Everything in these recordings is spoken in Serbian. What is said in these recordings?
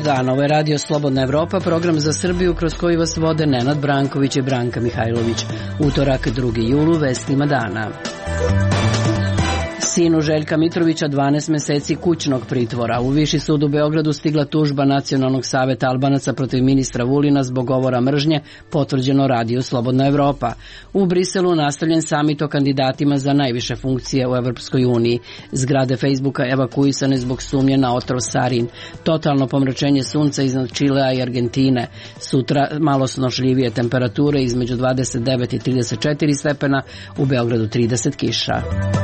dan, ovo je Radio Slobodna Evropa, program za Srbiju kroz koji vas vode Nenad Branković i Branka Mihajlović. Utorak, 2. julu, vestima dana. Sinu Željka Mitrovića 12 meseci kućnog pritvora. U Viši sud u Beogradu stigla tužba Nacionalnog saveta Albanaca protiv ministra Vulina zbog govora mržnje, potvrđeno Radio Slobodna Evropa. U Briselu nastavljen samit o kandidatima za najviše funkcije u Evropskoj uniji. Zgrade Facebooka evakuisane zbog sumnje na otrov sarin. Totalno pomračenje sunca iznad Čilea i Argentine. Sutra malo snošljivije temperature između 29 i 34 stepena, u Beogradu 30 kiša.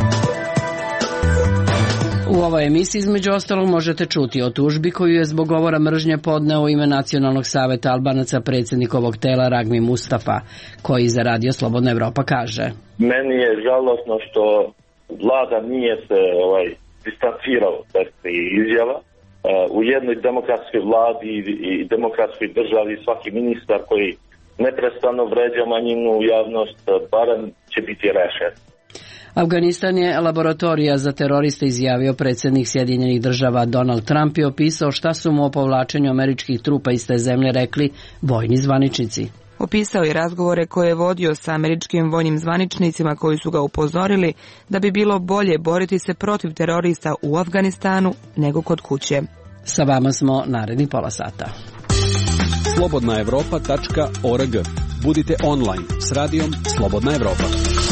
U ovoj emisiji između ostalog možete čuti o tužbi koju je zbog govora mržnje podneo u ime Nacionalnog saveta Albanaca predsjednik ovog tela Ragmi Mustafa, koji za Radio Slobodna Evropa kaže: Meni je žalosno što vlada nije se distancirala od takvih izjava. U jednoj demokratskoj vladi i demokratskoj državi svaki ministar koji neprestano vređa manjinu u javnost barem će biti rešen. Afganistan je laboratorija za teroriste, izjavio predsjednik Sjedinjenih država Donald Trump i opisao šta su mu o povlačenju američkih trupa iz te zemlje rekli vojni zvaničnici. Opisao je razgovore koje je vodio sa američkim vojnim zvaničnicima koji su ga upozorili da bi bilo bolje boriti se protiv terorista u Afganistanu nego kod kuće. Sa vama smo naredni pola sata. slobodnaevropa.org. Budite online s radijom Slobodna Evropa.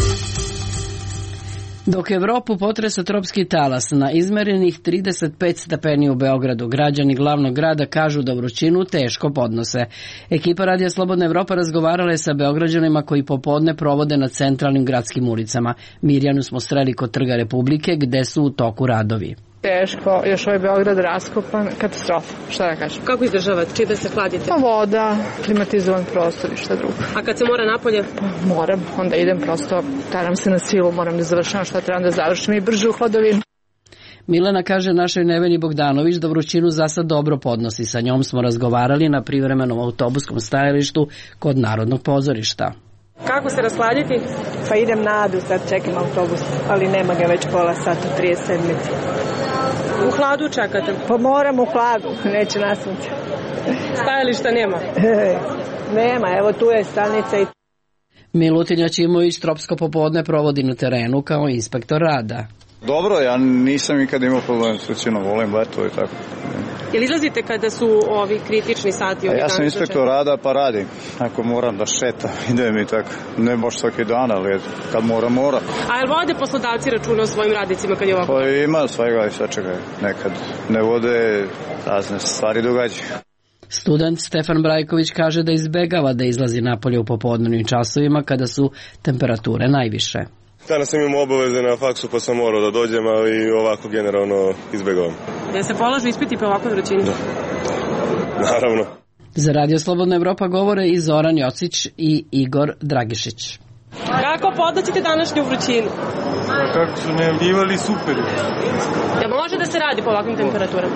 Dok Evropu potresa tropski talas na izmerenih 35 stepeni u Beogradu, građani glavnog grada kažu da vrućinu teško podnose. Ekipa Radija Slobodna Evropa razgovarala je sa Beograđanima koji popodne provode na centralnim gradskim ulicama. Mirjanu smo sreli kod Trga Republike gde su u toku radovi. Teško, još ovaj Beograd raskopan, katastrofa, šta da kažem. Kako izdržavate? Čime se hladite? Voda, klimatizovan prostor i šta drugo. A kad se mora napolje? Moram, onda idem prosto, taram se na silu, moram da završam šta trebam da završim i brže u hladovinu. Milena kaže našoj Neveni Bogdanović da vrućinu za sad dobro podnosi. Sa njom smo razgovarali na privremenom autobuskom stajalištu kod Narodnog pozorišta. Kako se rashladiti? Pa idem na Adu, sad čekam autobus, ali nema ga već pola sata, 37. U hladu čekate? Pa moram u hladu, neće na sunce. Stajališta nema? Nema, evo tu je stanica i... Milutin Ćimović tropsko popodne provodi na terenu kao inspektor rada. Dobro, ja nisam nikad imao problem s vrućinom, volim leto i tako. Jel izlazite kada su ovi kritični sati? Ja sam inspektor rada pa radim. Ako moram da šetam, idem i tako. Ne baš svaki dan, ali kad mora. A jel vode poslodavci računa o svojim radnicima kad je ovako? Pa ima svega i sačega. Nekad ne vode, razne stvari događaju. Student Stefan Brajković kaže da izbegava da izlazi napolje u popodnevnim časovima kada su temperature najviše. Danas sam imao obaveze na faksu pa sam morao da dođem, ali ovako generalno izbegavam. Jel se polažu ispiti po ovakvoj vrućini? Da. Naravno. Za Radio Slobodna Evropa govore i Zoran Jocić i Igor Dragišić. Kako podnoćite današnju vrućinu? Kako su najavljivali, super. Jel može da se radi po ovakvim temperaturama?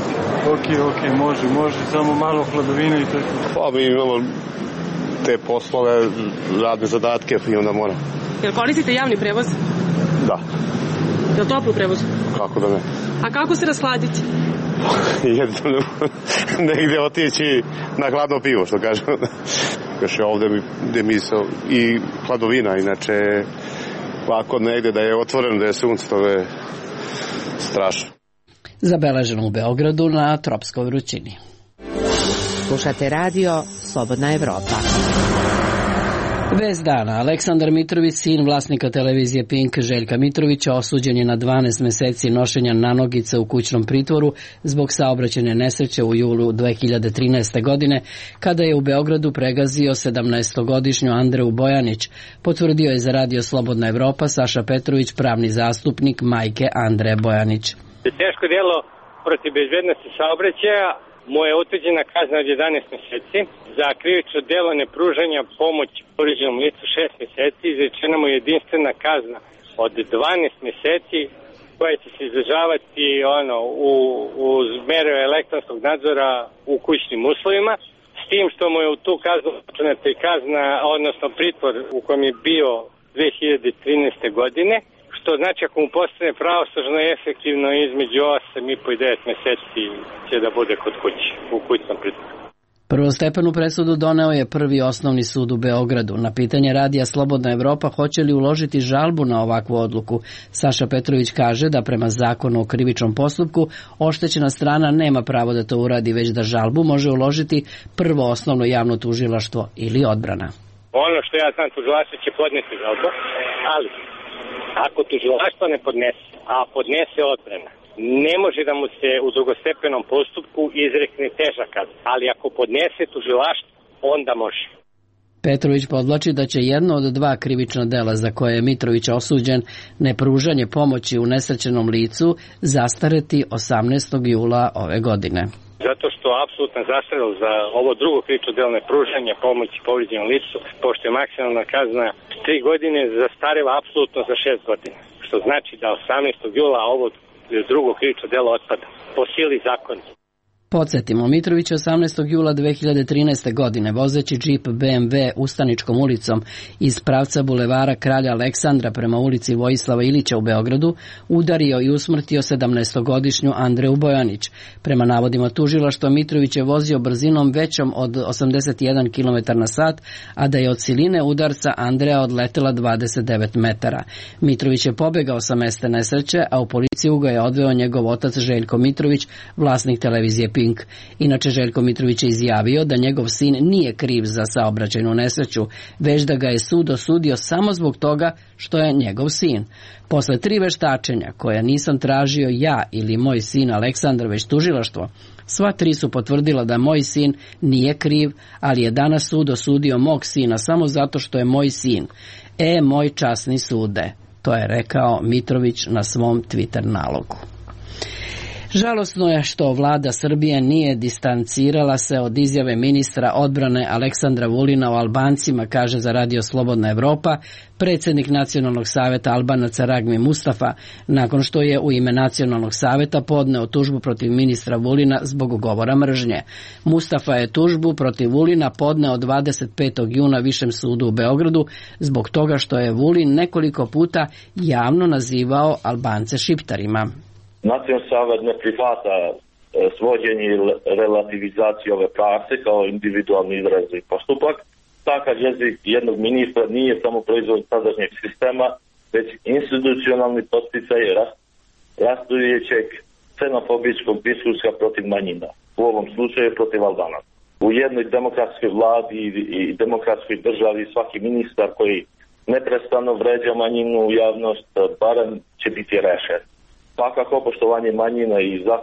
Ok, može, samo malo hladovine i to. Pa mi imamo te poslove, radne zadatke i onda moram. Jel koristite javni prevoz? Da. Jel toplu prevoz? Kako da ne? A kako se rashladiti? Jedno, negdje otići na hladno pivo, što kažem. Još je ovdje gdje mi i hladovina, inače ovako negdje da je otvoreno, da je sunce, to je strašno. Zabeleženo u Beogradu na tropskoj vrućini. Slušate radio Slobodna Evropa. Vest dana. Aleksandar Mitrović, sin vlasnika televizije Pink Željka Mitrovića, osuđen je na 12 meseci nošenja nanogica u kućnom pritvoru zbog saobraćajne nesreće u julu 2013. godine, kada je u Beogradu pregazio 17-godišnju Andreu Bojanić, potvrdio je za Radio Slobodna Evropa Saša Petrović, pravni zastupnik majke Andreje Bojanić. Teško djelo protiv bezbednosti saobraćaja. Mu je utvrđena kazna od 11 meseci. Za krivično djelo nepružanja pomoći povrijeđenom licu 6 meseci. Izrečena mu jedinstvena kazna od 12 meseci koja će se izdržavati uz mere elektronskog nadzora u kućnim uslovima. S tim što mu je u tu kaznu učinjena i kazna, odnosno pritvor u kojem je bio 2013. godine, što što znači ako mu postane pravosnažno i efektivno između 8,5 i 9 meseci će da bude kod kuće, u kućnom pritvoru. Prvostepenu presudu doneo je Prvi osnovni sud u Beogradu. Na pitanje radija Slobodna Evropa hoće li uložiti žalbu na ovakvu odluku, Saša Petrović kaže da prema zakonu o krivičnom postupku oštećena strana nema pravo da to uradi, već da žalbu može uložiti Prvo osnovno javno tužilaštvo ili odbrana. Ono što ja znam, tužilaštvo će podneti žalbu, ali ako tužilaštvo ne podnese, a podnese odbrana, ne može da mu se u drugostepenom postupku izrekne teža kazna, ali ako podnese tužilaštvo, onda može. Petrović podvlači da će jedno od dva krivična dela za koje je Mitrović osuđen, nepružanje pomoći u nesrećenom licu, zastareti 18. jula ove godine. Zato što apsolutno zastarelo za ovo drugo krivično delo nepružanje pomoći povređenom licu, pošto je maksimalna kazna 3 godine, zastareva apsolutno za 6 godina. Što znači da 18. jula ovo drugo krivično delo otpada po sili zakona. Podsjetimo, Mitrović 18. jula 2013. godine vozeći džip BMW Ustaničkom ulicom iz pravca bulevara Kralja Aleksandra prema ulici Vojislava Ilića u Beogradu udario i usmrtio 17-godišnju Andreju Bojanić. Prema navodima tužilaštva, Mitrović je vozio brzinom većom od 81 km/h, a da je od siline udarca Andreja odletela 29 metara. Mitrović je pobegao sa mesta nesreće, a u policiju ga je odveo njegov otac Željko Mitrović, vlasnik televizije Pink. Inače, Željko Mitrović je izjavio da njegov sin nije kriv za saobraćajnu nesreću, već da ga je sud osudio samo zbog toga što je njegov sin. Posle 3 veštačenja, koja nisam tražio ja ili moj sin Aleksandar, već tužilaštvo, sva 3 su potvrdila da moj sin nije kriv, ali je danas sud osudio mog sina samo zato što je moj sin. Moj časni sude, to je rekao Mitrović na svom Twitter nalogu. Žalosno je što vlada Srbije nije distancirala se od izjave ministra odbrane Aleksandra Vulina o Albancima, kaže za radio Slobodna Evropa predsjednik Nacionalnog saveta Albanaca Ragmi Mustafa, nakon što je u ime Nacionalnog saveta podneo tužbu protiv ministra Vulina zbog govora mržnje. Mustafa je tužbu protiv Vulina podneo 25. juna Višem sudu u Beogradu zbog toga što je Vulin nekoliko puta javno nazivao Albance šiptarima. Nacionalni savet ne prihvata svođenje i relativizaciju ove prakse kao individualni izraz i postupak. Takav jezik jednog ministra nije samo proizvod sadašnjeg sistema, već institucionalni podsticaj rastujućeg ksenofobijskog diskursa protiv manjina, u ovom slučaju protiv Albanaca. U jednoj demokratskoj vladi i demokratskoj državi svaki ministar koji neprestano vređa manjinu u javnost barem će biti rešen. Svakako poštovanje manjina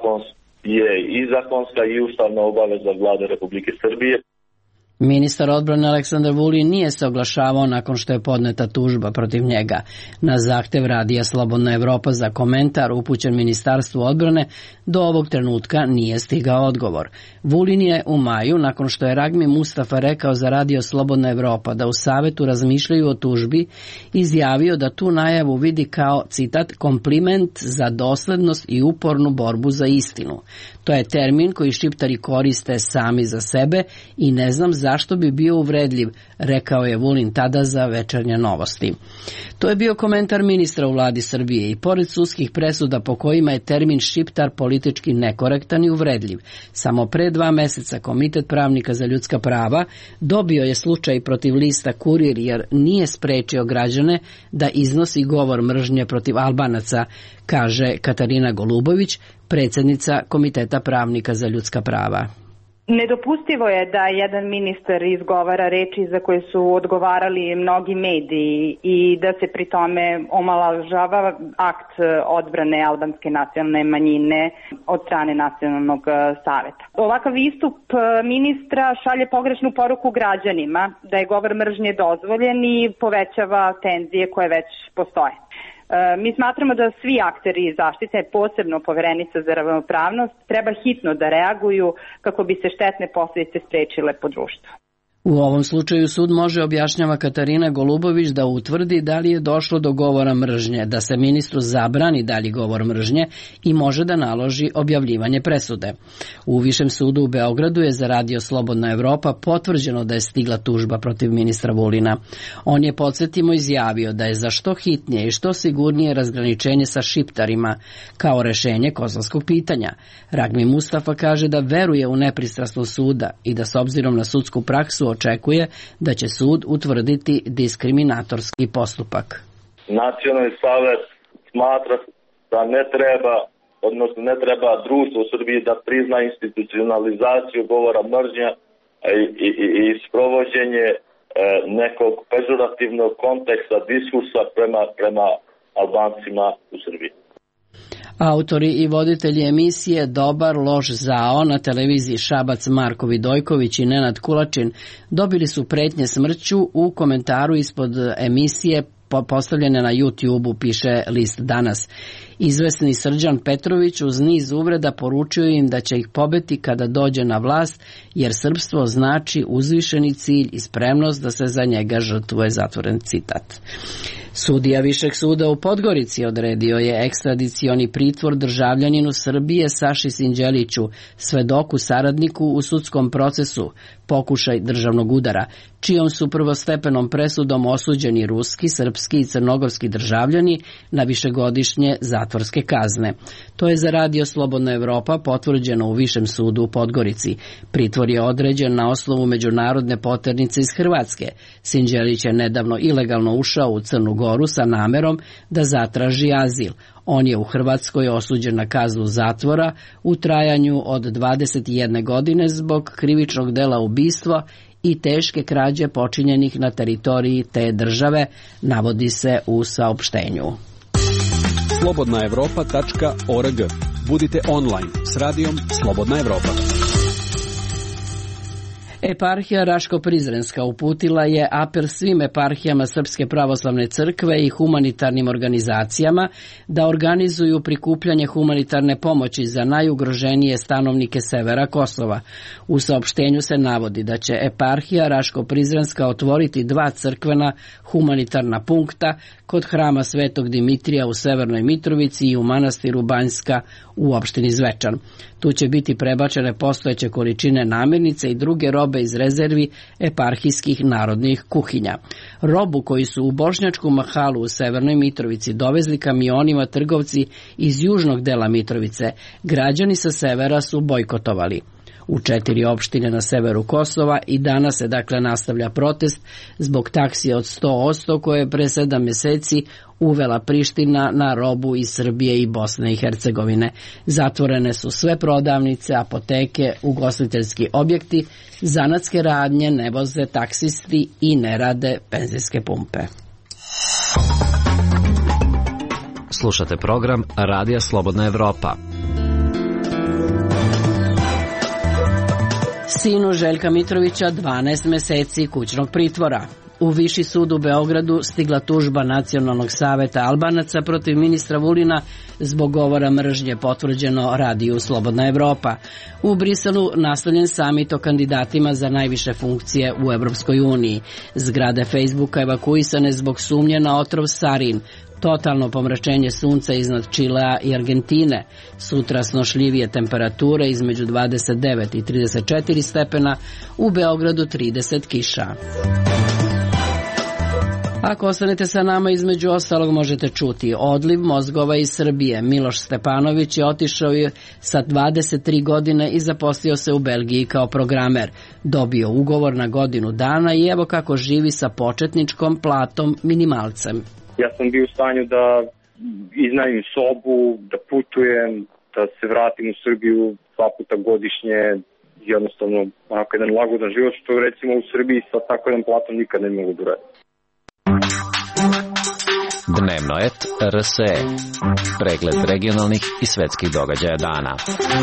je i zakonska i ustavna obaveza vlade Republike Srbije. Ministar odbrane Aleksandar Vulin nije se oglašavao nakon što je podneta tužba protiv njega. Na zahtev radija Slobodna Evropa za komentar upućen Ministarstvu odbrane do ovog trenutka nije stigao odgovor. Vulin je u maju, nakon što je Ragmi Mustafa rekao za radio Slobodna Evropa da u Savetu razmišljaju o tužbi, izjavio da tu najavu vidi kao, citat, kompliment za doslednost i upornu borbu za istinu. To je termin koji šiptari koriste sami za sebe i ne znam zašto bi bio uvredljiv, rekao je Vulin tada za Večernje novosti. To je bio komentar ministra u vladi Srbije i pored sudskih presuda po kojima je termin šiptar politički nekorektan i uvredljiv. Samo pre 2 meseca Komitet pravnika za ljudska prava dobio je slučaj protiv lista Kurir jer nije sprečio građane da iznosi govor mržnje protiv Albanaca, kaže Katarina Golubović, predsjednica Komiteta pravnika za ljudska prava. Nedopustivo je da jedan ministar izgovara reči za koje su odgovarali mnogi mediji i da se pri tome omalovažava akt odbrane albanske nacionalne manjine od strane Nacionalnog saveta. Ovakav istup ministra šalje pogrešnu poruku građanima da je govor mržnje dozvoljen i povećava tenzije koje već postoje. Mi smatramo da svi akteri zaštite, posebno Poverenica za ravnopravnost, treba hitno da reaguju kako bi se štetne posljedice sprečile po društvu. U ovom slučaju sud može, objašnjava Katarina Golubović, da utvrdi da li je došlo do govora mržnje, da se ministru zabrani dalji govor mržnje i može da naloži objavljivanje presude. U Višem sudu u Beogradu je za Radio Slobodna Evropa potvrđeno da je stigla tužba protiv ministra Vulina. On je, podsjetimo, izjavio da je za što hitnije i što sigurnije razgraničenje sa šiptarima kao rešenje kosovskog pitanja. Ragmi Mustafa kaže da veruje u nepristrasnost suda i da s obzirom na sudsku praksu očekuje da će sud utvrditi diskriminatorski postupak. Nacionalni savet smatra da ne treba društvo u Srbiji da prizna institucionalizaciju govora mržnja i sprovođenje nekog pežurativnog konteksta diskursa prema Albancima u Srbiji. Autori i voditelji emisije Dobar, loš, zao na televiziji Šabac Marko Vidojković i Nenad Kulačin dobili su pretnje smrću u komentaru ispod emisije postavljene na YouTube-u, piše list Danas. Izvesni Srđan Petrović uz niz uvreda poručio im da će ih pobiti kada dođe na vlast, jer srpstvo znači uzvišeni cilj i spremnost da se za njega žrtvuje, zatvoren citat. Sudija Višeg suda u Podgorici odredio je ekstradicioni pritvor državljaninu Srbije Saši Sinđeliću, svedoku saradniku u sudskom procesu pokušaj državnog udara, čijom su prvostepenom presudom osuđeni ruski, srpski i crnogorski državljani na višegodišnje zatvorske kazne. To je za Radio Slobodna Evropa potvrđeno u Višem sudu u Podgorici. Pritvor je određen na osnovu međunarodne poternice iz Hrvatske. Sinđelić je nedavno ilegalno ušao u Crnu Goru sa namerom da zatraži azil. On je u Hrvatskoj osuđen na kaznu zatvora u trajanju od 21 godine zbog krivičnog dela ubistva i teške krađe počinjenih na teritoriji te države, navodi se u saopštenju. slobodnaevropa.org. Budite online s radijom Slobodna Evropa. Eparhija Raško-Prizrenska uputila je apel svim eparhijama Srpske pravoslavne crkve i humanitarnim organizacijama da organizuju prikupljanje humanitarne pomoći za najugroženije stanovnike severa Kosova. U saopštenju se navodi da će eparhija Raško-Prizrenska otvoriti 2 crkvena humanitarna punkta kod hrama Svetog Dimitrija u Severnoj Mitrovici i u manastiru Banjska u opštini Zvečan. Tu će biti prebačene postojeće količine namirnice i druge robe iz rezervi eparhijskih narodnih kuhinja. Robu koju su u Bošnjačku mahalu u Severnoj Mitrovici dovezli kamionima trgovci iz južnog dela Mitrovice, građani sa severa su bojkotovali. U 4 opštine na severu Kosova i danas se dakle nastavlja protest zbog taksije od 100% koje je pre 7 mjeseci uvela Priština na robu iz Srbije i Bosne i Hercegovine. Zatvorene su sve prodavnice, apoteke, ugostiteljski objekti, zanatske radnje, ne voze taksisti i ne rade benzinske pumpe. Slušate program Radija Slobodna Evropa. Sinu Željka Mitrovića 12 meseci kućnog pritvora. U Viši sud u Beogradu stigla tužba Nacionalnog saveta Albanaca protiv ministra Vulina zbog govora mržnje, potvrđeno Radiju Slobodna Evropa. U Briselu nastavljen samit o kandidatima za najviše funkcije u Evropskoj uniji. Zgrade Facebooka evakuisane zbog sumnje na otrov sarin. Totalno pomračenje sunca iznad Čilea i Argentine. Sutra snošljivije temperature između 29 i 34 stepena, u Beogradu 30 kiša. Ako ostanete sa nama, između ostalog možete čuti odliv mozgova iz Srbije. Miloš Stepanović je otišao sa 23 godine i zaposlio se u Belgiji kao programer. Dobio ugovor na godinu dana i evo kako živi sa početničkom platom minimalcem. Ja sam bio u stanju da iznajmim sobu, da putujem, da se vratim u Srbiju 2 puta godišnje, jednostavno onako jedan lagodan život, što recimo u Srbiji sa tako jedan platom nikad ne mogu da radim. Dnevno et RSE. Pregled regionalnih i svetskih događaja dana.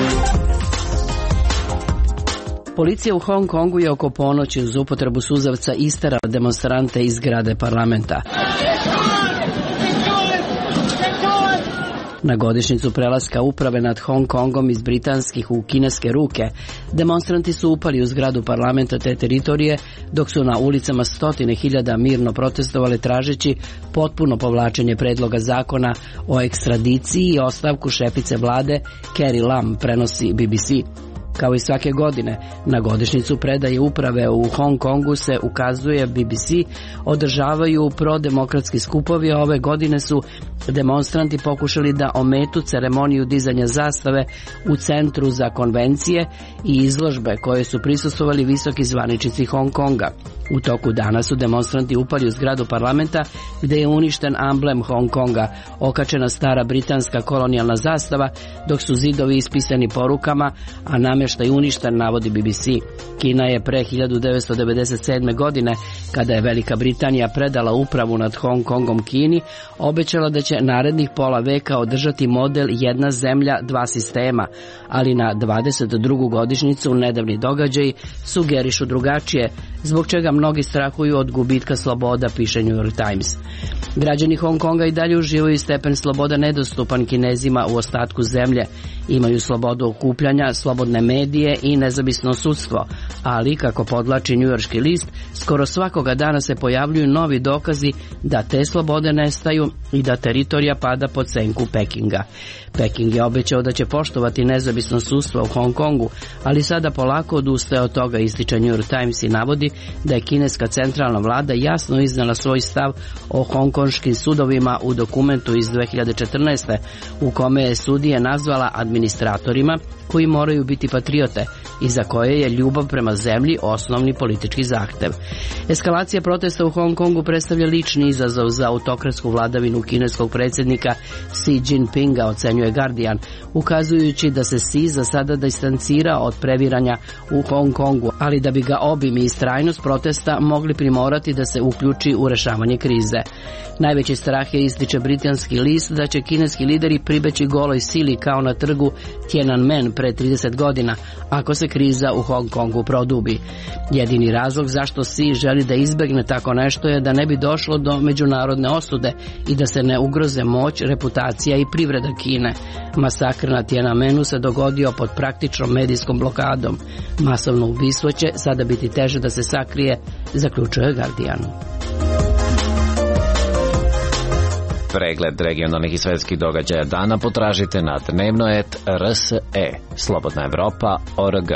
Policija u Hong Kongu je oko ponoći uz upotrebu suzavca isterala demonstrante iz zgrade parlamenta. Na godišnjicu prelaska uprave nad Hong Kongom iz britanskih u kineske ruke, demonstranti su upali u zgradu parlamenta te teritorije, dok su na ulicama stotine hiljada mirno protestovali tražeći potpuno povlačenje predloga zakona o ekstradiciji i ostavku šefice vlade Carrie Lam, prenosi BBC. Kao i svake godine, na godišnjicu predaje uprave u Hong Kongu se ukazuje BBC, održavaju prodemokratski skupovi, a ove godine su demonstranti pokušali da ometu ceremoniju dizanja zastave u centru za konvencije i izložbe koje su prisustvovali visoki zvaničnici Hong Konga. U toku dana su demonstranti upali u zgradu parlamenta gde je uništen amblem Hong Konga, okačena stara britanska kolonijalna zastava, dok su zidovi ispisani porukama, a namještaj uništen, navodi BBC. Kina je pre 1997. godine, kada je Velika Britanija predala upravu nad Hong Kongom Kini, obećala da će narednih pola veka održati model jedna zemlja, dva sistema, ali na 22. godišnjicu nedavni događaji sugerišu drugačije, zbog čega mnogi strahuju od gubitka sloboda, piše New York Times. Građani Hong Konga i dalje uživaju stepen sloboda nedostupan Kinezima u ostatku zemlje. Imaju slobodu okupljanja, slobodne medije i nezavisno sudstvo, ali, kako podvlači njujorški list, skoro svakoga dana se pojavljuju novi dokazi da te slobode nestaju i da teritorija pada pod senku Pekinga. Peking je obećao da će poštovati nezavisno sudstvo u Hong Kongu, ali sada polako odustaje od toga, ističe New York Times i navodi da je kineska centralna vlada jasno iznala svoj stav o hongkonškim sudovima u dokumentu iz 2014. u kome je sudije nazvala administratorima koji moraju biti patriote i za koje je ljubav prema zemlji osnovni politički zahtev. Eskalacija protesta u Hong Kongu predstavlja lični izazov za autokratsku vladavinu kineskog predsjednika Xi Jinpinga, ocenjuje Guardian, ukazujući da se Xi za sada distancira od previranja u Hong Kongu, ali da bi ga obim i istrajnost protesta mogli primorati da se uključi u rešavanje krize. Najveći strah je, ističe britanski list, da će kineski lideri pribeći goloj sili kao na trgu Tiananmen pre 30 godina, ako se kriza u Hong Kongu produbi. Jedini razlog zašto Xi želi da izbegne tako nešto je da ne bi došlo do međunarodne osude i da se ne ugroze moć, reputacija i privreda Kine. Masakr na Tiananmenu se dogodio pod praktičnom medijskom blokadom. Masovno ubistvo će sada biti teže da se sakrije, zaključuje Guardian. Pregled regionalnih i svetskih događaja dana potražite na dnevnoet.rse, Slobodna Evropa.org.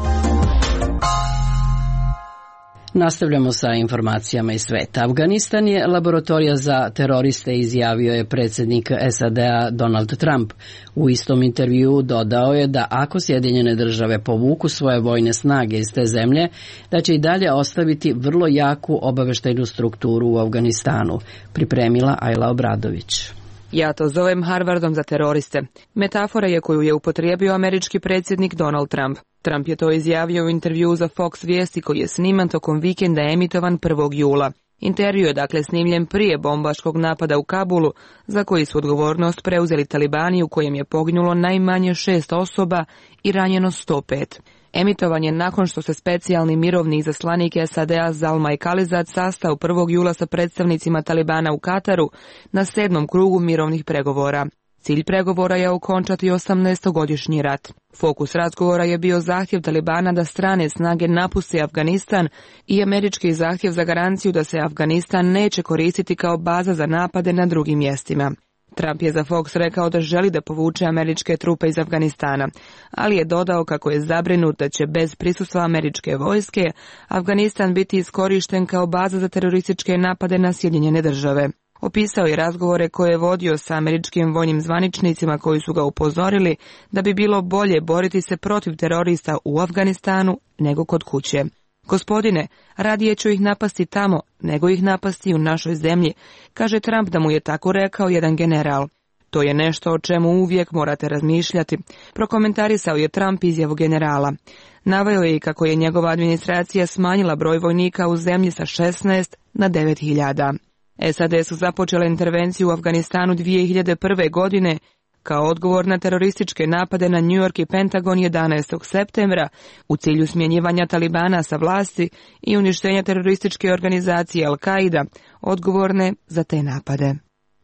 Nastavljamo sa informacijama iz sveta. Afganistan je laboratorija za teroriste, izjavio je predsjednik SAD-a Donald Trump. U istom intervjuu dodao je da ako Sjedinjene države povuku svoje vojne snage iz te zemlje, da će i dalje ostaviti vrlo jaku obaveštajnu strukturu u Afganistanu, pripremila Ajla Obradović. Ja to zovem Harvardom za teroriste. Metafora je koju je upotrijebio američki predsjednik Donald Trump. Trump je to izjavio u intervjuu za Fox vijesti koji je sniman tokom vikenda emitovan 1. jula. Intervju je dakle snimljen prije bombaškog napada u Kabulu, za koji su odgovornost preuzeli talibani, u kojem je poginulo najmanje 6 osoba i ranjeno 105. Emitovan je nakon što se specijalni mirovni izaslanik SAD-a Zalmay Khalilzad sastao 1. jula sa predstavnicima talibana u Kataru na 7. krugu mirovnih pregovora. Cilj pregovora je okončati 18-godišnji rat. Fokus razgovora je bio zahtjev talibana da strane snage napuste Afganistan i američki zahtjev za garanciju da se Afganistan neće koristiti kao baza za napade na drugim mjestima. Trump je za Fox rekao da želi da povuče američke trupe iz Afganistana, ali je dodao kako je zabrinut da će bez prisustva američke vojske Afganistan biti iskorišten kao baza za terorističke napade na Sjedinjene države. Opisao je razgovore koje je vodio sa američkim vojnim zvaničnicima koji su ga upozorili da bi bilo bolje boriti se protiv terorista u Afganistanu nego kod kuće. Gospodine, radije ću ih napasti tamo nego ih napasti u našoj zemlji, kaže Trump da mu je tako rekao jedan general. To je nešto o čemu uvijek morate razmišljati, prokomentarisao je Trump izjavu generala. Naveo je i kako je njegova administracija smanjila broj vojnika u zemlji sa 16 na 9.000. SAD su započele intervenciju u Afganistanu 2001. godine kao odgovor na terorističke napade na New York i Pentagon 11. septembra u cilju smjenjivanja talibana sa vlasti i uništenja terorističke organizacije Al-Qaida, odgovorne za te napade.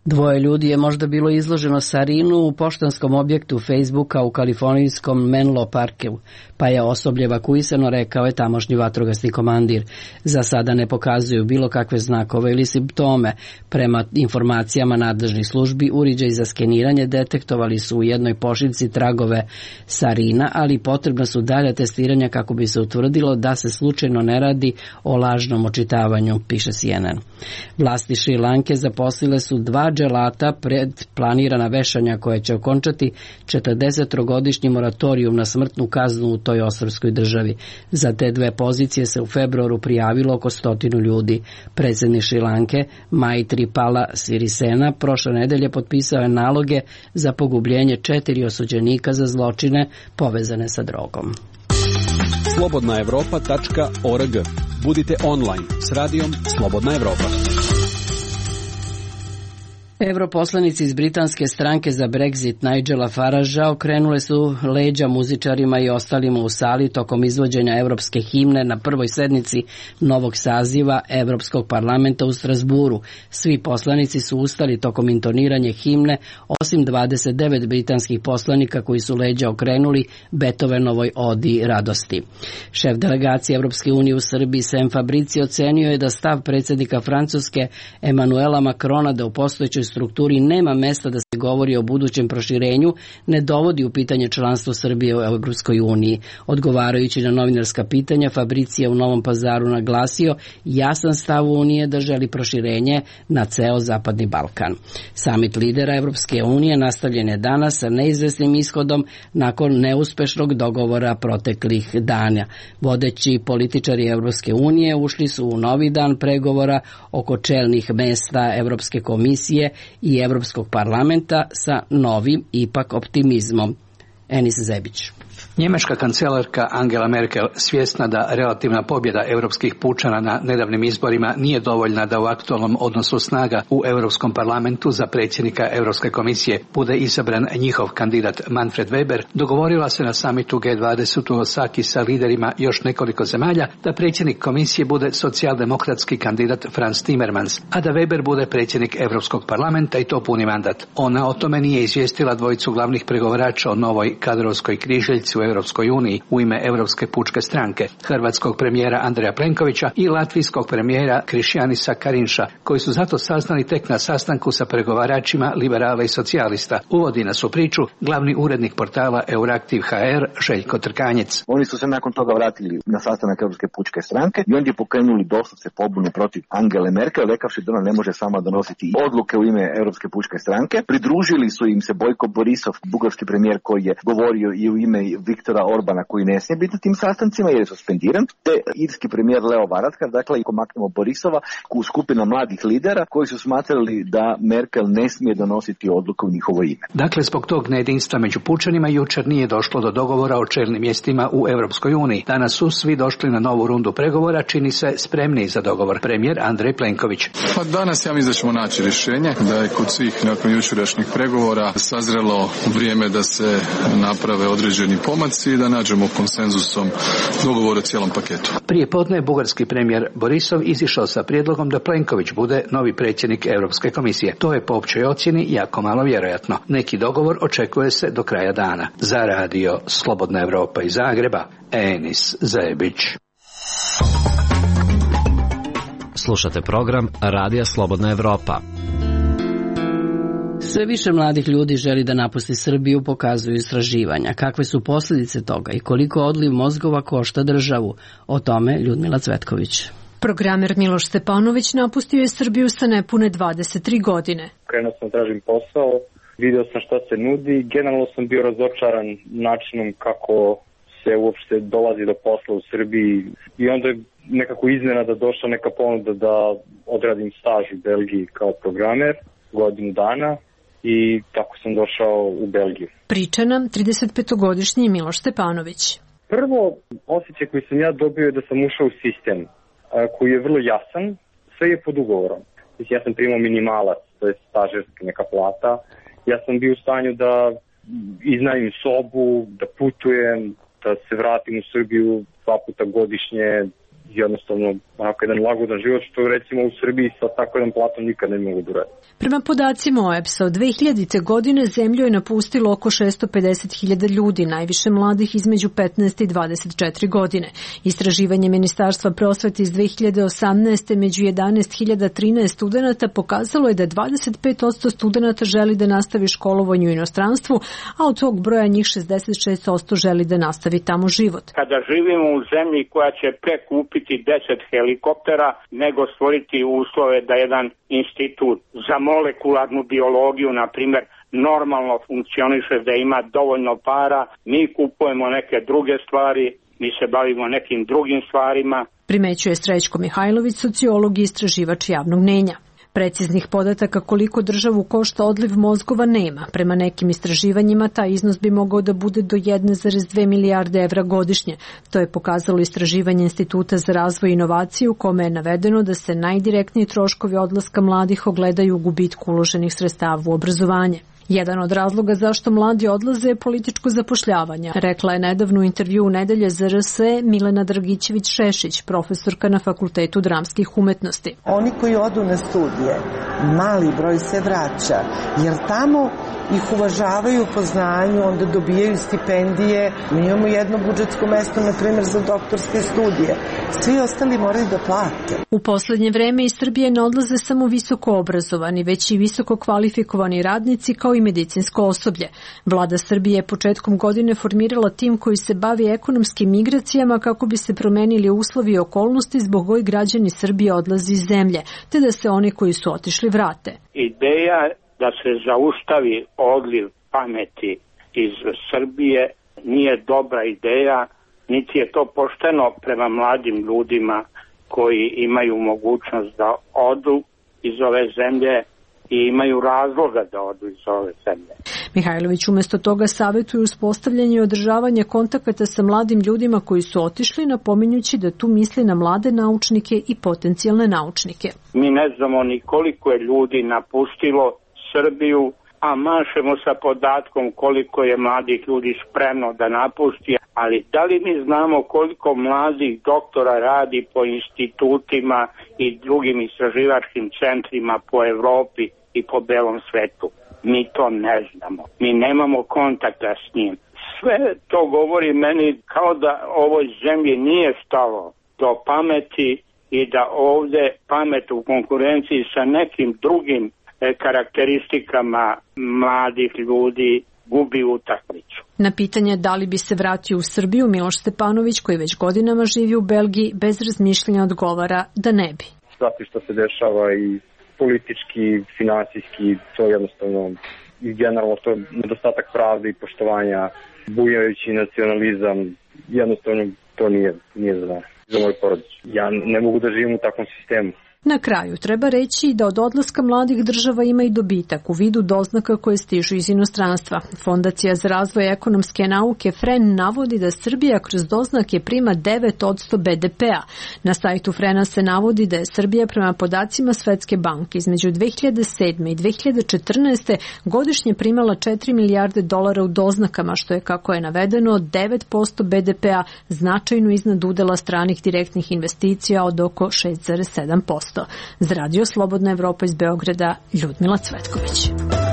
2 ljudi je možda bilo izloženo sarinu u poštanskom objektu Facebooka u kalifornijskom Menlo Parku, pa je osoblje evakuisano, rekao je tamošnji vatrogasni komandir. Za sada ne pokazuju bilo kakve znakove ili simptome. Prema informacijama nadležnih službi, uređaji za skeniranje detektovali su u jednoj pošiljci tragove sarina, ali potrebna su dalja testiranja kako bi se utvrdilo da se slučajno ne radi o lažnom očitavanju, piše CNN. Vlasti Šri Lanke zaposlile su 2 dželata pred planirana vešanja koje će okončati 40-godišnji moratorijum na smrtnu kaznu u toj ostrvskoj državi. Za te 2 pozicije se u februaru prijavilo oko 100 ljudi. Predsjednik Šri Lanke Maithripala Sirisena prošle nedelje potpisao je naloge za pogubljenje 4 osuđenika za zločine povezane sa drogom. slobodnaevropa.org. Budite online s radijom Slobodna Evropa. Europoslanici iz britanske stranke za Brexit Nigela Faragea okrenule su leđa muzičarima i ostalima u sali tokom izvođenja europske himne na prvoj sednici novog saziva Europskog parlamenta u Strasburu. Svi poslanici su ustali tokom intoniranja himne, osim 29 britanskih poslanika koji su leđa okrenuli Beethovenovoj odi radosti. Šef delegacije Europske unije u Srbiji Sem Fabrici ocenio je da stav predsjednika Francuske Emmanuela Macrona da u postojećoj strukturi nema mesta da se govori o budućem proširenju, ne dovodi u pitanje članstvo Srbije u Europskoj uniji. Odgovarajući na novinarska pitanja, Fabrici je u Novom Pazaru naglasio jasan stav Unije da želi proširenje na ceo Zapadni Balkan. Samit lidera Europske unije nastavljen je danas sa neizvesnim ishodom nakon neuspešnog dogovora proteklih dana. Vodeći političari Europske unije ušli su u novi dan pregovora oko čelnih mesta Europske komisije i Europskog parlamenta sa novim ipak optimizmom. Enis Zebić. Njemačka kancelarka Angela Merkel, svjesna da relativna pobjeda europskih pučana na nedavnim izborima nije dovoljna da u aktualnom odnosu snaga u Europskom parlamentu za predsjednika Europske komisije bude izabran njihov kandidat Manfred Weber, dogovorila se na samitu G20 u Osaki sa liderima još nekoliko zemalja da predsjednik komisije bude socijaldemokratski kandidat Franz Timmermans, a da Weber bude predsjednik Europskog parlamenta i to puni mandat. Ona o tome nije izvijestila dvojicu glavnih pregovarača o novoj kadrovskoj križaljci u Europskoj uniji u ime Europske pučke stranke, hrvatskog premijera Andreja Plenkovića i latvijskog premijera Krišjanisa Karinša, koji su zato saznali tek na sastanku sa pregovaračima liberala i socijalista. Uvodi nas u priču glavni urednik portala Euraktiv HR Željko Trkanjec. Oni su se nakon toga vratili na sastanak Europske pučke stranke i ondje pokrenuli doslovce pobunu protiv Angele Merkel, rekavši da ona ne može sama donositi odluke u ime Europske pučke stranke. Pridružili su im se Bojko Borisov, bugarski premijer koji je govorio i u ime Viktora Orbana koji ne smije biti na tim sastancima jer je suspendiran, te irski premijer Leo Varadkar, dakle ako maknemo Borisova, skupina mladih lidera koji su smatrali da Merkel ne smije donositi odluke u njihovo ime. Dakle, zbog tog nejedinstva među pučanima jučer nije došlo do dogovora o čelnim mjestima u Europskoj uniji. Danas su svi došli na novu rundu pregovora, čini se spremniji za dogovor. Premijer Andrej Plenković. Pa danas ja mislim da ćemo naći rješenje, da je kod svih nakon jučerašnjih pregovora sazrelo vrijeme da se naprave određeni pomaci i da nađemo konsenzusom dogovor o cijelom paketu. Prije podne bugarski premijer Borisov izišao sa prijedlogom da Plenković bude novi predsjednik Europske komisije. To je po općoj ocjeni jako malo vjerojatno. Neki dogovor očekuje se do kraja dana. Za radio Slobodna Evropa iz Zagreba, Enis Zebić. Slušate program Radija Slobodna Evropa. Sve više mladih ljudi želi da napusti Srbiju, pokazuju istraživanja. Kakve su posljedice toga i koliko odliv mozgova košta državu? O tome Ljudmila Cvetković. Programer Miloš Stepanović napustio je Srbiju sa nepune 23 godine. Krenuo sam tražim posao, vidio sam šta se nudi, generalno sam bio razočaran načinom kako se uopšte dolazi do posla u Srbiji i onda je nekako iznenada došla neka ponuda da odradim staž u Belgiji kao programer, godinu dana. I tako sam došao u Belgiju. Priča nam 35-godišnji Miloš Stepanović. Prvo osjećaj koji sam ja dobio je da sam ušao u sistem koji je vrlo jasan, sve je pod ugovorom. Ja sam primao minimalac, to je stažerska neka plata. Ja sam bio u stanju da iznajmim sobu, da putujem, da se vratim u Srbiju 2 puta godišnje. Jednostavno, onako jedan lagodan život, što recimo u Srbiji sa tako jedan platom nikad ne mogu da uradi. Prema podacima OEBS-a, od 2000. godine zemlju je napustilo oko 650.000 ljudi, najviše mladih između 15 i 24 godine. Istraživanje Ministarstva prosvete iz 2018. među 11.013 studenata pokazalo je da 25% studenata želi da nastavi školovanje u inostranstvu, a od tog broja njih 66% želi da nastavi tamo život. Kada živimo u zemlji koja će prekupiti 10 helikoptera, nego stvoriti uslove da jedan institut za molekularnu biologiju, na primjer, normalno funkcioniše, da ima dovoljno para, mi kupujemo neke druge stvari, mi se bavimo nekim drugim stvarima. Primećuje Srećko Mihajlović, sociolog i istraživač javnog mnjenja. Preciznih podataka koliko državu košta odliv mozgova nema. Prema nekim istraživanjima taj iznos bi mogao da bude do 1,2 milijarde evra godišnje. To je pokazalo istraživanje Instituta za razvoj i inovacije u kome je navedeno da se najdirektniji troškovi odlaska mladih ogledaju u gubitku uloženih sredstava u obrazovanje. Jedan od razloga zašto mladi odlaze je političko zapošljavanje, rekla je nedavno u intervju u Nedelje za RSE Milena Dragićević-Šešić, profesorka na Fakultetu dramskih umetnosti. Oni koji odu na studije, mali broj se vraća, jer tamo ih uvažavaju po znanju, onda dobijaju stipendije. Mi imamo jedno budžetsko mesto, na primjer, za doktorske studije. Svi ostali moraju da plate. U poslednje vreme iz Srbije ne odlaze samo visoko obrazovani, već i visoko kvalifikovani radnici kao i medicinsko osoblje. Vlada Srbije je početkom godine formirala tim koji se bavi ekonomskim migracijama kako bi se promenili uslovi i okolnosti zbog kojih građani Srbije odlaze iz zemlje, te da se oni koji su otišli vrate. Ideja da se zaustavi odliv pameti iz Srbije nije dobra ideja, niti je to pošteno prema mladim ljudima koji imaju mogućnost da odu iz ove zemlje i imaju razloga da odu iz ove zemlje. Mihajlović umjesto toga savjetuje uspostavljanje i održavanje kontakata sa mladim ljudima koji su otišli, napominjući da tu misli na mlade naučnike i potencijalne naučnike. Mi ne znamo ni koliko je ljudi napustilo Srbiju, a mašemo sa podatkom koliko je mladih ljudi spremno da napusti, ali da li mi znamo koliko mladih doktora radi po institutima i drugim istraživačkim centrima po Evropi i po belom svetu? Mi to ne znamo. Mi nemamo kontakta s njim. Sve to govori meni kao da ovoj zemlji nije stalo do pameti i da ovde pamet u konkurenciji sa nekim drugim karakteristikama mladih ljudi gubi utakmicu. Na pitanje da li bi se vratio u Srbiju, Miloš Stepanović, koji već godinama živi u Belgiji, bez razmišljanja odgovara da ne bi. Zato što se dešava i politički, finansijski, to jednostavno i generalno to nedostatak pravde i poštovanja, bujajući nacionalizam, jednostavno to nije za moju porodicu. Ja ne mogu da živim u takvom sistemu. Na kraju treba reći da od odlaska mladih država ima i dobitak u vidu doznaka koje stižu iz inostranstva. Fondacija za razvoj ekonomske nauke FREN navodi da Srbija kroz doznake prima 9% BDP-a. Na sajtu FREN-a se navodi da je Srbija prema podacima Svetske banke između 2007. i 2014. godišnje primala 4 milijarde dolara u doznakama, što je, kako je navedeno, 9% BDP-a, značajno iznad udela stranih direktnih investicija od oko 6,7%. Za Radio Slobodna Evropa iz Beograda, Ljudmila Cvetković.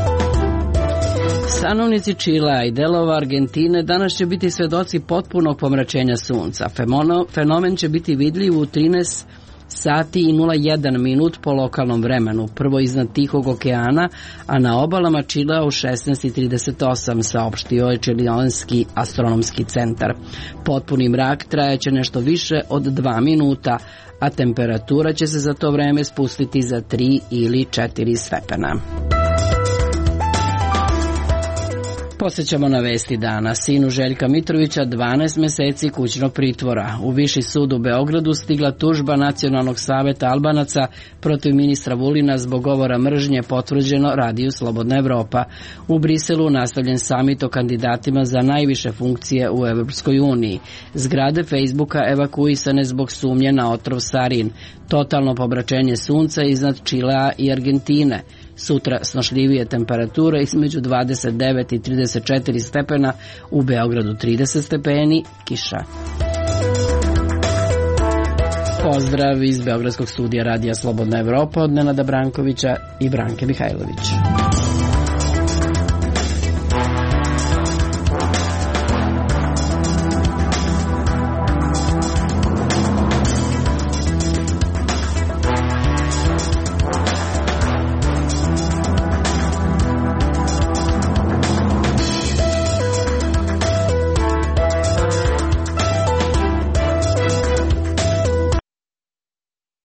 Stanovnici Čilea i delova Argentine danas će biti svedoci potpunog pomračenja sunca. Fenomen će biti vidljiv u 13 sati i 01 minut po lokalnom vremenu, prvo iznad Tihog okeana, a na obalama Čilea u 16:38, saopštio je Čileanski astronomski centar. Potpuni mrak trajaće nešto više od 2 minuta, a temperatura će se za to vreme spustiti za 3 ili 4 stepena. Podsjećamo na vesti dana. Sinu Željka Mitrovića 12 meseci kućnog pritvora. U Viši sud u Beogradu stigla tužba Nacionalnog saveta Albanaca protiv ministra Vulina zbog govora mržnje, potvrđeno Radiju Slobodna Evropa. U Briselu nastavljen samit o kandidatima za najviše funkcije u Evropskoj uniji. Zgrade Facebooka evakuisane zbog sumnje na otrov sarin. Totalno pomračenje sunca iznad Čilea i Argentine. Sutra snošljivije temperature između 29 i 34 stepena, u Beogradu 30 stepeni, kiša. Pozdrav iz Beogradskog studija Radija Slobodna Evropa od Nenada Brankovića i Branke Mihajlović.